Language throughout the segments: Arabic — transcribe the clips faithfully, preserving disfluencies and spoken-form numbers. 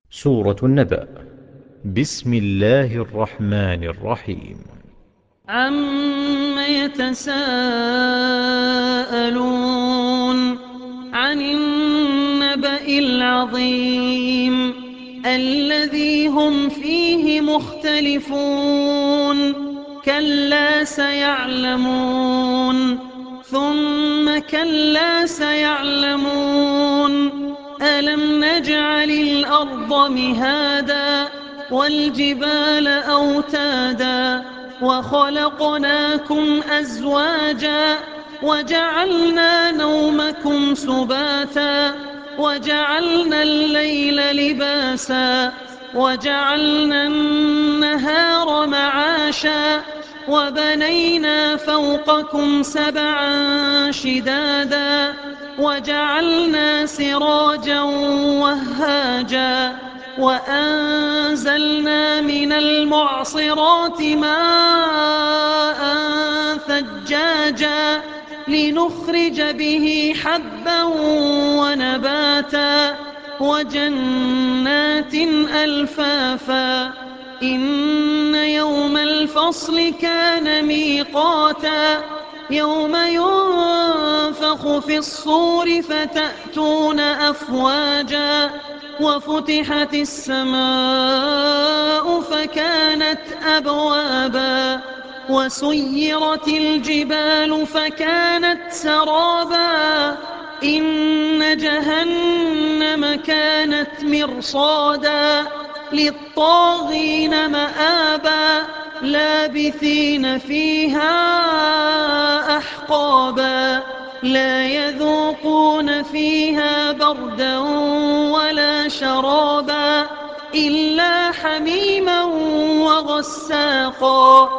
سورة النبأ. بسم الله الرحمن الرحيم. عَمَّ يَتَسَاءَلُونَ عَنِ النَّبَإِ الْعَظِيمِ الَّذِي هُمْ فِيهِ مُخْتَلِفُونَ كَلَّا سَيَعْلَمُونَ ثُمَّ كَلَّا سَيَعْلَمُونَ أَلَمْ نَجْعَلِ الْأَرْضَ مِهَادًا وَالْجِبَالَ أَوْتَادًا وَخَلَقْنَاكُمْ أَزْوَاجًا وَجَعَلْنَا نَوْمَكُمْ سُبَاتًا وَجَعَلْنَا اللَّيْلَ لِبَاسًا وَجَعَلْنَا النَّهَارَ مَعَاشًا وَبَنَيْنَا فَوْقَكُمْ سَبْعًا شِدَادًا وَجَعَلْنَا سِرَاجًا وَهَّاجًا وَأَنزَلْنَا مِنَ الْمُعْصِرَاتِ مَاءً ثَجَّاجًا لِنُخْرِجَ بِهِ حَبًّا وَنَبَاتًا وَجَنَّاتٍ أَلْفَافًا إِنَّ يَوْمَ الْفَصْلِ كَانَ مِيقَاتًا يَوْمَ يُنفَخُ فِي الصُّورِ فَتَأْتُونَ أَفْوَاجًا وَفُتِحَتِ السَّمَاءُ فَكَانَتْ أَبْوَابًا وَسُيِّرَتِ الْجِبَالُ فَكَانَتْ سَرَابًا إِنَّ جَهَنَّمَ كَانَتْ مِرْصَادًا لِّلطَّاغِينَ مَآبًا لَّابِثِينَ فِيهَا أَحْقَابًا لَّا يَذُوقُونَ فِيهَا بَرْدًا وَلَا شَرَابًا إِلَّا حَمِيمًا وَغَسَّاقًا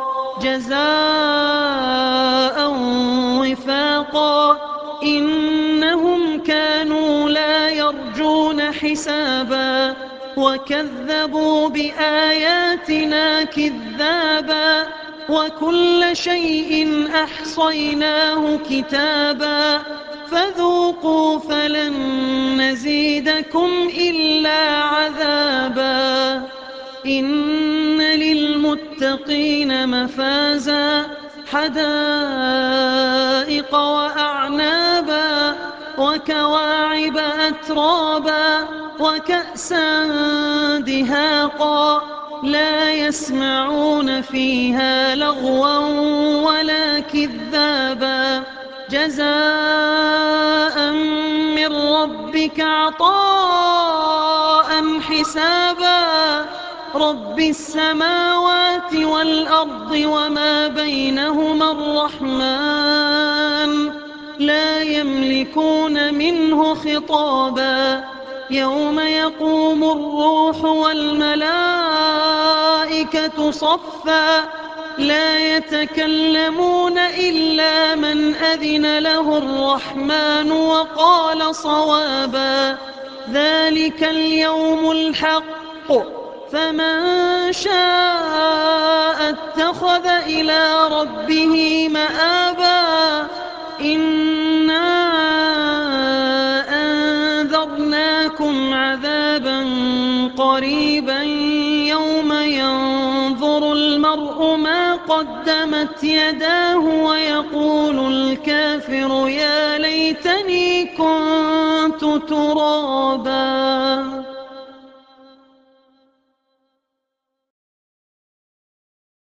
جَزَاءً وِفَاقًا إِنَّهُمْ كَانُوا لَا يَرْجُونَ حِسَابًا وَكَذَّبُوا بِآيَاتِنَا كِذَّابًا وَكُلَّ شَيْءٍ أَحْصَيْنَاهُ كِتَابًا فَذُوقُوا فَلَن نَّزِيدَكُمْ إِلَّا عَذَابًا إِنَّ لِلْمُتَّقِينَ مَفَازًا حَدَائِقَ وَأَعْنَابًا وَكَوَاعِبَ أَتْرَابًا وَكَأْسًا دِهَاقًا لَّا يَسْمَعُونَ فِيهَا لَغْوًا وَلَا كِذَّابًا جَزَاءً مِّن رَّبِّكَ عَطَاءً حِسَابًا رَّبِّ السَّمَاوَاتِ وَالْأَرْضِ وَمَا بَيْنَهُمَا الرَّحْمَٰنُ لَا يَمْلِكُونَ مِنْهُ خِطَابًا يَوْمَ يَقُومُ الرُّوحُ وَالْمَلَائِكَةُ صَفًّا لَّا يَتَكَلَّمُونَ إِلَّا مَنْ أَذِنَ لَهُ الرَّحْمَٰنُ وَقَالَ صَوَابًا ذَٰلِكَ الْيَوْمُ الْحَقُّ فَمَن شَاءَ اتَّخَذَ إِلَىٰ رَبِّهِ مَآبًا إِنَّا أَنذَرْنَاكُمْ عَذَابًا قَرِيبًا يَوْمَ يَنظُرُ الْمَرْءُ مَا قَدَّمَتْ يَدَاهُ وَيَقُولُ الْكَافِرُ يَا لَيْتَنِي كُنتُ تُرَابًا.